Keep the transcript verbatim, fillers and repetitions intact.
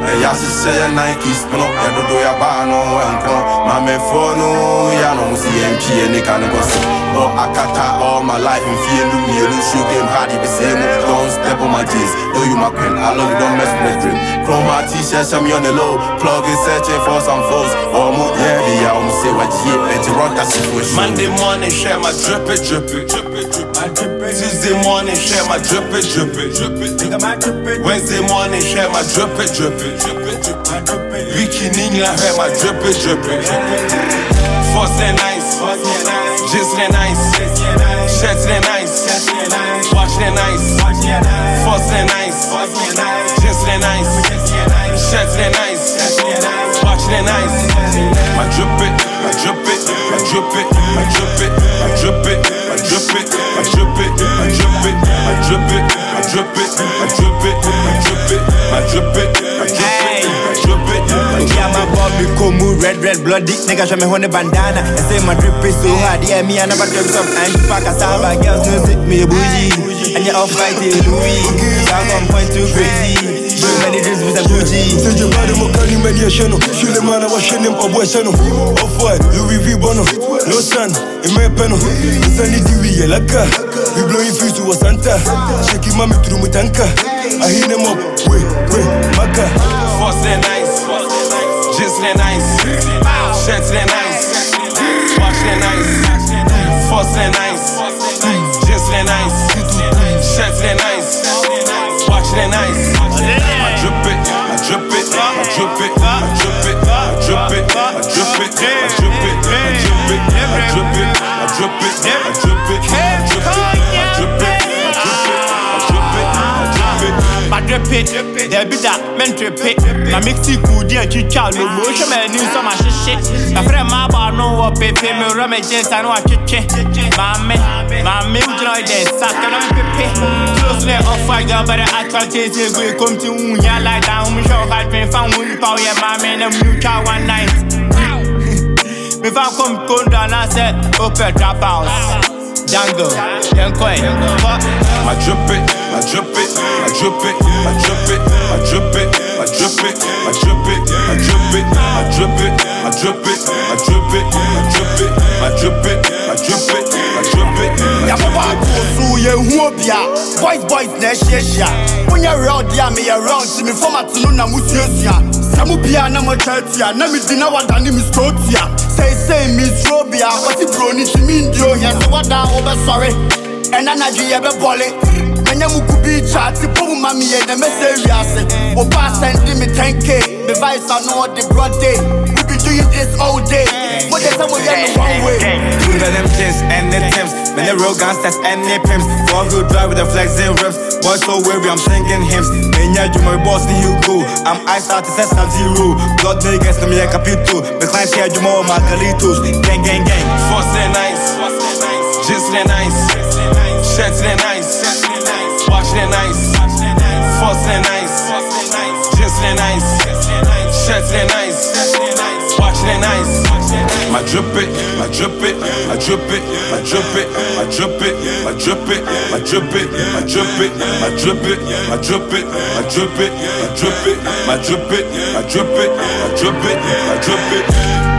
ya se say Nikes, no, ya do do ya ba no enko. Ma me for no, ya no see M P and they can go so. Oh, akata all my life and feel me, you shoot game hard the same. Don't step on my jeans, know you my queen. I love you, don't mess with dream. Chroma t-shirt, show me on the low. Plug in searching for some foes. Oh, mo yeah, yeah, I'm say what you and you run that situation. Monday morning, share my drip it, drip it, drip it, drip it. Tuesday morning, share my drip it, drip it, drip it. Wednesday morning, share my drip it, drip it, drip it, drip it. Weekend in la hair, my drip it, drip it. Force and nice, just and nice, shirts and nice, watch and nice, force and nice, just and nice, shirts and nice, watch and nice. My drip it, my drip it, my drip it, my drip it, my drip it, my drip it, my drip it, my drip it, my drip it, my drip it, my drip it, my drip it, my drip it, my drip it. Yeah, my Bobby Komu, red, red, bloody nigga, show me honey bandana. I say my drip is so hard, yeah, me, I never dreamt of anti pack a saba, girls no sit me a bougie. And you're off fighting Louis, I'm on point too crazy. So many dreams with a bougie. Say you bad, I'm a canny man, you're channel. She the man, I was shining for boy channel. Off white, Louis V. Bono. No sun, in my panel. Sunny T V, yeah, like a. We blowing fuse to a Santa. Shaking mommy through my tanker. I hit them up, wait, wait, Maka. Force and nice, just and nice, shirts and nice, wash and nice, force and nice, just and nice, shirts and nice, wash and nice. I drip it, I drip it, I drip it, I drip it, I drip it, I drip it, I drip it, I drip it, I drip it, I drip it, I drip it, I drip it, I drip it, I drip it, I drip it. My drip it, there be that men trip it. My mixy good and chicha, no motion, man, news on my shit. My friend, my bar, no, up, pay me, rummage, I know I chicken. Mammy, mammy, you know, there's something on pipi. Closely off fire, but I try to take we come to ya like down. We show I been found with power, yeah, my man, and you try one night. If I come, come down, I said, open drop house. Jungle, young quay. My drip it, my drip it, my drip it, my drip it, my drip it, my drip it, my drip it, my drip it, my drip it, my drip it, my drip it, my drip it, my drip it, my drip it, my drip it. Ya papa so ye hu obia, boys boys na ehia. When you round there, me around me from atunu na musuasia. Samu bia na mo chatia, na me dina wadani mi strotia. Say say me strobia, what you bro ni me ndio ya so wada obe sorry. And I do you ever ball it. When you could be chat, the boom mammy and the message. Or pass and me ten K. The vice I know the broad day. We be doing this all day. What is someone in the wrong way? Do the them chins and the temps. When the real gangsters and the pimps. Four wheel drive with the flexing rips. Boys so weary, I'm singing hymns. When you my boss, you go. I'm iced out to set some zero. Blood niggas to me a capito. The clients here, you more Margaritos. Gang, gang, gang. Force and nice. Just and nice, shirts and nice, wash and nice, force and nice, just and nice, shirts and nice, wash and nice. My drip it, my drip it, my drip it, my drip it, my drip it, my drip it, my drip it, my drip it, my drip it, my drip it, my drip it, my drip it, my drip it, my drip it, my drip it, my drip it.